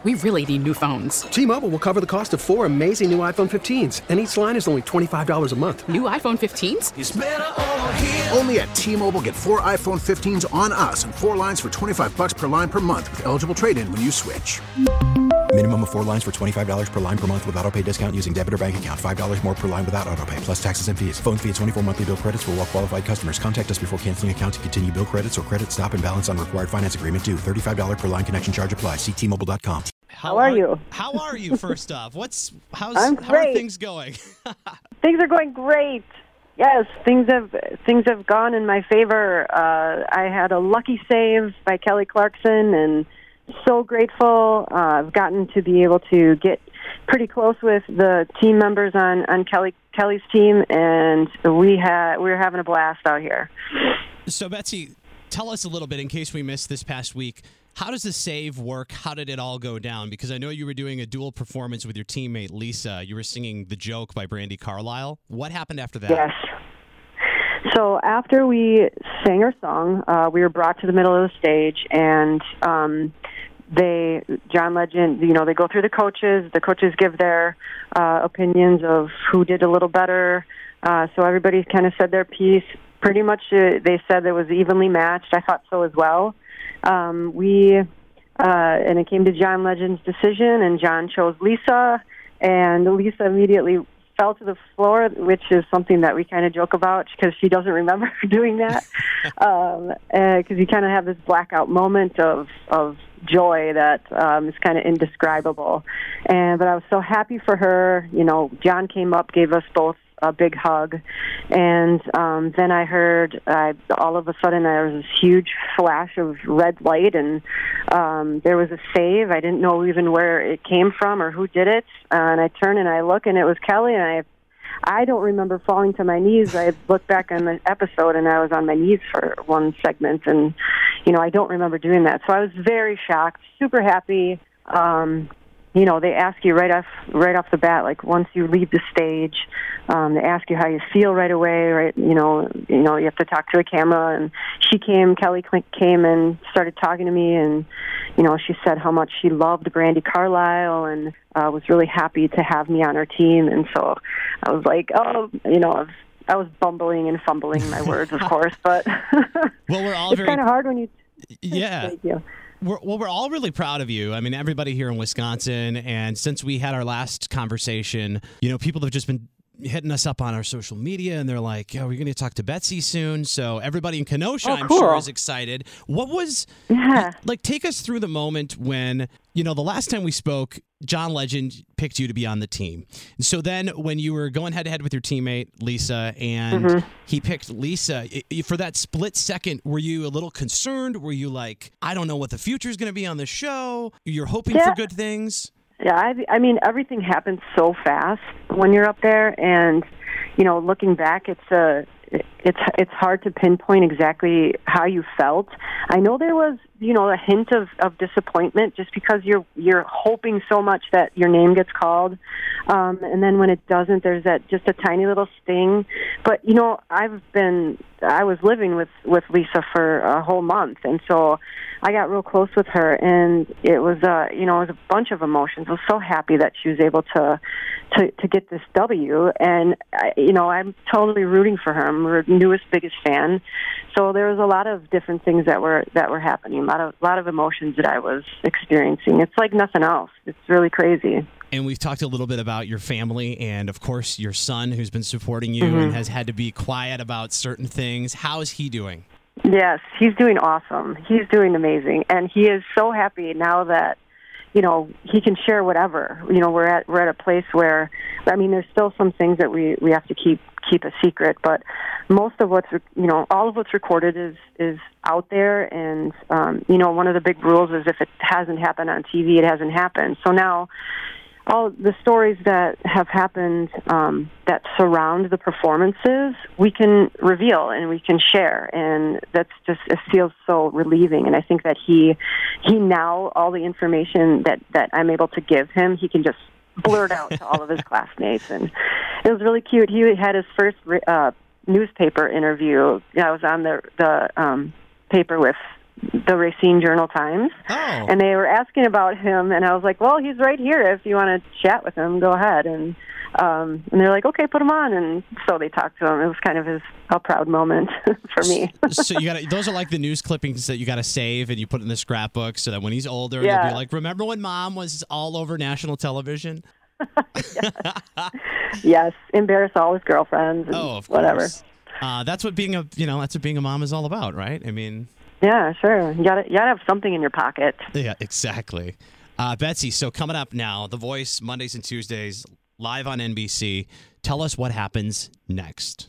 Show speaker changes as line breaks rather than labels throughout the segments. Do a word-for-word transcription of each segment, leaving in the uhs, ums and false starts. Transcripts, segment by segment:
we really need new phones.
T-Mobile will cover the cost of four amazing new iPhone fifteens, and each line is only twenty-five dollars a month.
New iPhone fifteens?
It's better over here.
Only at T-Mobile, get four iPhone fifteens on us and four lines for twenty-five dollars per line per month with eligible trade-in when you switch.
Minimum of four lines for twenty-five dollars per line per month with autopay discount using debit or bank account. five dollars more per line without autopay, plus taxes and fees. Phone fee at twenty-four monthly bill credits for well-qualified customers. Contact us before canceling account to continue bill credits or credit stop and balance on required finance agreement due. thirty-five dollars per line connection charge applies. See T Mobile dot com.
How, how are you?
How are you, first off? What's how's
I'm
how are
great.
things going?
Things are going great. Yes, things have things have gone in my favor. Uh, I had a lucky save by Kelly Clarkson, and so grateful. Uh, I've gotten to be able to get pretty close with the team members on, on Kelly Kelly's team, and we had we were having a blast out here.
So, Betsy, tell us a little bit in case we missed this past week. How does the save work? How did it all go down? Because I know you were doing a dual performance with your teammate, Lisa. You were singing The Joke by Brandi Carlile. What happened after that?
Yes. So after we sang our song, uh, we were brought to the middle of the stage, and um, they, John Legend, you know, they go through the coaches. The coaches give their uh, opinions of who did a little better. Uh, so everybody kind of said their piece. Pretty much uh, they said it was evenly matched. I thought so as well. Um, we, uh, and it came to John Legend's decision, and John chose Lisa, and Lisa immediately fell to the floor, which is something that we kind of joke about because she doesn't remember doing that. um, because you kind of have this blackout moment of, of joy that um, is kind of indescribable. And but I was so happy for her. You know, John came up, gave us both a big hug, and um, then I heard uh, all of a sudden there was this huge flash of red light, and um, there was a save. I didn't know even where it came from or who did it, uh, and I turned and I look, and it was Kelly, and I I don't remember falling to my knees. I looked back on the episode, and I was on my knees for one segment, and you know I don't remember doing that. So I was very shocked, super happy. Um, You know, they ask you right off right off the bat, like once you leave the stage, um, they ask you how you feel right away. Right, you know, you know, you have to talk to the camera. And she came, Kelly came and started talking to me, and you know, she said how much she loved Brandi Carlile and uh, was really happy to have me on her team. And so I was like, oh, you know, I was, I was bumbling and fumbling my words, of course, but
well, we're all
it's
very
kind of hard when you.
Yeah.
Thank you.
We're, well, we're all really proud of you. I mean, everybody here in Wisconsin, and since we had our last conversation, you know, people have just been hitting us up on our social media, and they're like, "Yeah, we're going to talk to Betsy soon." So everybody in Kenosha,
oh,
I'm
cool.
sure, is excited. What was,
yeah.
like, take us through the moment when, you know, the last time we spoke, John Legend picked you to be on the team. So then when you were going head-to-head with your teammate, Lisa, and mm-hmm. he picked Lisa, it, for that split second, were you a little concerned? Were you like, I don't know what the future is going to be on the show? You're hoping
yeah.
for good things?
Yeah, I, I mean, everything happens so fast when you're up there, and, you know, looking back, it's a... It's it's hard to pinpoint exactly how you felt. I know there was, you know, a hint of, of disappointment just because you're you're hoping so much that your name gets called, um, and then when it doesn't, there's that just a tiny little sting. But you know, I've been I was living with, with Lisa for a whole month, and so I got real close with her, and it was uh you know it was a bunch of emotions. I was so happy that she was able to to to get this W, and I, you know I'm totally rooting for her. I'm her newest biggest fan, so there was a lot of different things that were that were happening. A lot of a lot of emotions that I was experiencing. It's like nothing else. It's really crazy.
And we've talked a little bit about your family and, of course, your son who's been supporting you
mm-hmm.
and has had to be quiet about certain things. How is he doing?
Yes, he's doing awesome. He's doing amazing, and he is so happy now that, you know, he can share whatever. You know, we're at we're at a place where, I mean, there's still some things that we, we have to keep keep a secret, but most of what's, you know, all of what's recorded is is out there, and um, you know, one of the big rules is if it hasn't happened on T V, it hasn't happened. So now, all the stories that have happened um, that surround the performances, we can reveal and we can share, and that's just, it feels so relieving. And I think that he, he now, all the information that, that I'm able to give him, he can just blurt out to all of his classmates, and it was really cute. He had his first uh, newspaper interview. I was on the the um, paper with the Racine Journal-Times.
Oh.
And they were asking about him, and I was like, well, he's right here. If you want to chat with him, go ahead. And um, and they're like, okay, put him on. And so they talked to him. It was kind of his a proud moment for me.
So you got those are like the news clippings that you got to save and you put in the scrapbook so that when he's older,
Yeah.
you'll be like, remember when Mom was all over national television?
Yes, embarrass all his girlfriends and
Oh, of
whatever.
course. Uh, that's what being a you know that's what being a mom is all about, right? I mean,
Yeah, sure. You gotta you gotta have something in your pocket.
yeah, exactly. Uh, Betsy, so coming up now, The Voice Mondays and Tuesdays live on N B C. Tell us what happens next.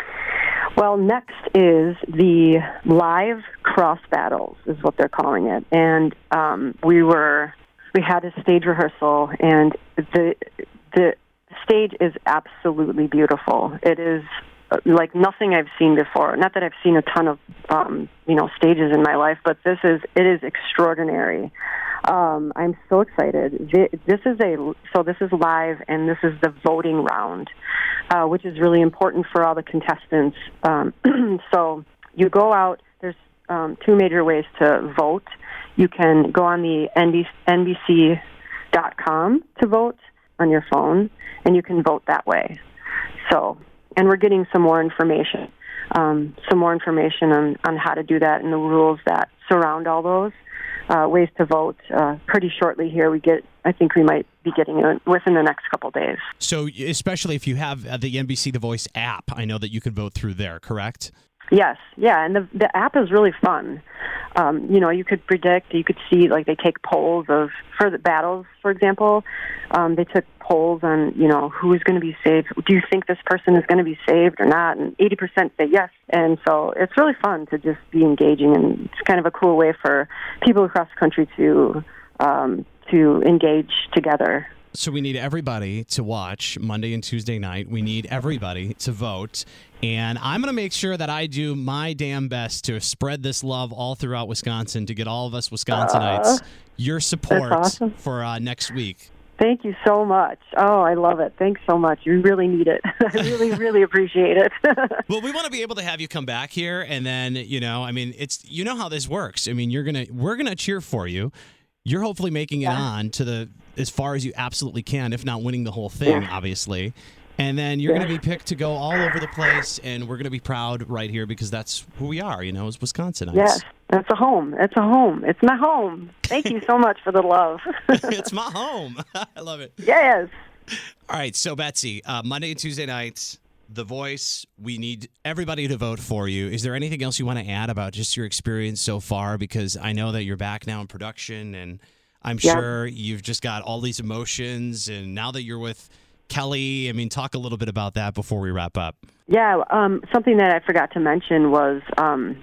Well, next is the live cross battles, is what they're calling it, and um, we were we had a stage rehearsal, and the the stage is absolutely beautiful. It is uh, like nothing I've seen before. Not that I've seen a ton of um, you know stages in my life, but this is it is extraordinary. Um, I'm so excited. This is a so this is live, and this is the voting round, uh, which is really important for all the contestants. Um, so you go out. There's um, two major ways to vote. You can go on the N B C dot com to vote on your phone, and you can vote that way. So, and we're getting some more information, um, some more information on, on how to do that and the rules that surround all those. Uh, ways to vote uh, pretty shortly here. We get, I think we might be getting it within the next couple days.
So, especially if you have uh, the N B C The Voice app, I know that you can vote through there, correct?
Yes, yeah, and the the app is really fun. Um, you know, you could predict, you could see, like, they take polls of, for the battles, for example, um, they took polls on, you know, who's going to be saved. Do you think this person is going to be saved or not? And eighty percent say yes. And so it's really fun to just be engaging, and it's kind of a cool way for people across the country to um, to engage together.
So we need everybody to watch Monday and Tuesday night. We need everybody to vote. And I'm going to make sure that I do my damn best to spread this love all throughout Wisconsin to get all of us Wisconsinites
Uh,
your support
awesome.
for uh, next week.
Thank you so much. Oh, I love it. Thanks so much. You really need it. I really, really appreciate it.
Well, we want to be able to have you come back here, and then, you know, I mean, it's you know how this works. I mean, you're gonna we're gonna cheer for you. You're hopefully making it
Yeah.
on to the as far as you absolutely can, if not winning the whole thing,
Yeah.
obviously. And then you're
Yeah.
going to be picked to go all over the place, and we're going to be proud right here because that's who we are, you know, as Wisconsinites.
Yes, that's a home. It's a home. It's my home. Thank you so much for the love.
It's my home. I love it.
Yes.
All right, so Betsy, uh, Monday and Tuesday nights, The Voice, we need everybody to vote for you. Is there anything else you want to add about just your experience so far? Because I know that you're back now in production, and I'm
Yeah.
sure you've just got all these emotions, and now that you're with Kelly, I mean, talk a little bit about that before we wrap up.
Yeah, um, something that I forgot to mention was um,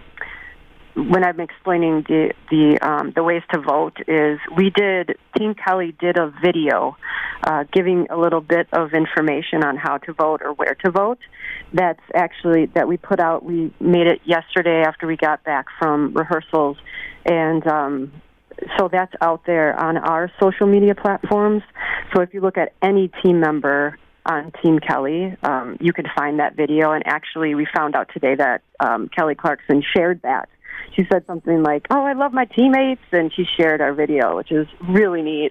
when I'm explaining the the, um, the ways to vote is we did, Team Kelly did a video uh, giving a little bit of information on how to vote or where to vote. That's actually, that we put out, we made it yesterday after we got back from rehearsals, and um, so that's out there on our social media platforms. So if you look at any team member on Team Kelly, um, you can find that video. And actually, we found out today that um, Kelly Clarkson shared that. She said something like, "Oh, I love my teammates," and she shared our video, which is really neat.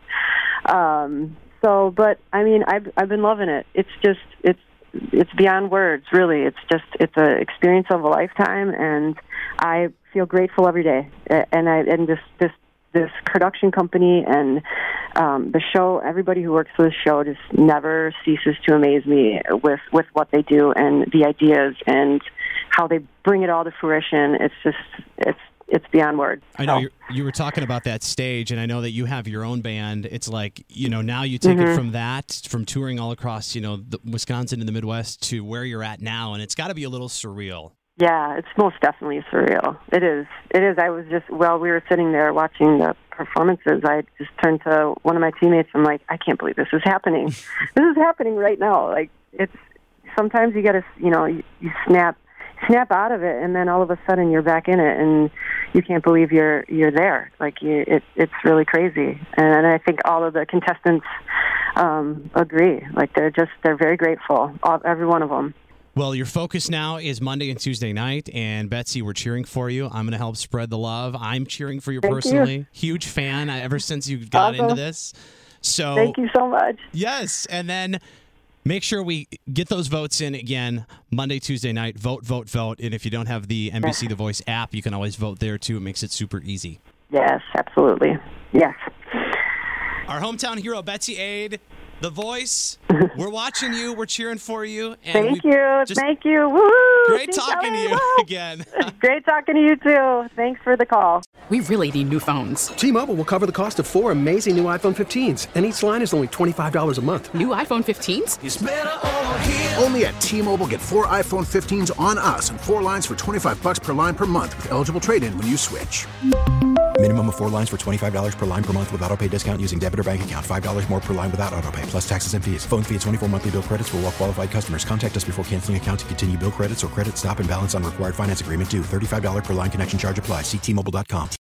Um, so, but I mean, I've I've been loving it. It's just it's it's beyond words, really. It's just it's an experience of a lifetime, and I feel grateful every day. And I and this this. this production company and um, the show, everybody who works for the show just never ceases to amaze me with, with what they do and the ideas and how they bring it all to fruition. It's just, it's it's beyond words.
I know
So-
you you were talking about that stage, and I know that you have your own band. It's like, you know, now you take
Mm-hmm.
it from that, from touring all across, you know, the Wisconsin and the Midwest to where you're at now, and it's got to be a little surreal.
Yeah, it's most definitely surreal. It is. It is. I was just, while we were sitting there watching the performances, I just turned to one of my teammates. I'm like, I can't believe this is happening. This is happening right now. Like, it's, sometimes you got to, you know, you, you snap, snap out of it, and then all of a sudden you're back in it, and you can't believe you're you're there. Like, you, it, it's really crazy. And I think all of the contestants um, agree. Like, they're just, they're very grateful, all, every one of them.
Well, your focus now is Monday and Tuesday night, and Betsy, we're cheering for you. I'm going to help spread the love. I'm cheering for you
Thank
personally.
you.
Huge fan uh, ever since you got
Awesome.
into this. So
Thank you so much.
yes, and then make sure we get those votes in again Monday, Tuesday night. Vote, vote, vote. And if you don't have the N B C The Voice app, you can always vote there too. It makes it super easy.
Yes, absolutely. Yes.
Our hometown hero, Betsy Ade, The Voice. We're watching you. We're cheering for you. And
Thank
we
you.
just-
Thank you. Woo!
Great
Keep
talking to
going.
you
Woo!
again.
Great talking to you, too. Thanks for the call.
We really need new phones.
T-Mobile will cover the cost of four amazing new iPhone fifteens, and each line is only twenty-five dollars a month.
New iPhone fifteens?
Only at T-Mobile, get four iPhone fifteens on us and four lines for twenty-five bucks per line per month with eligible trade-in when you switch.
Minimum of four lines for twenty-five dollars per line per month with auto pay discount using debit or bank account. five dollars more per line without auto pay, plus taxes and fees. Phone fee at twenty-four monthly bill credits for well-qualified customers. Contact us before canceling account to continue bill credits or credit stop and balance on required finance agreement due. thirty-five dollars per line connection charge applies. See T Mobile dot com.